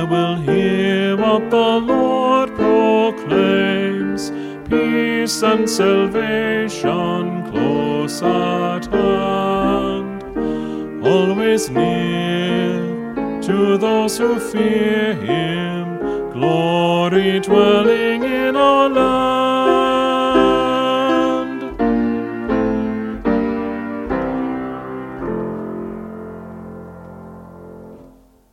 will hear what the Lord proclaims, peace and salvation close at hand, always near to those who fear him, glory dwelling in our land.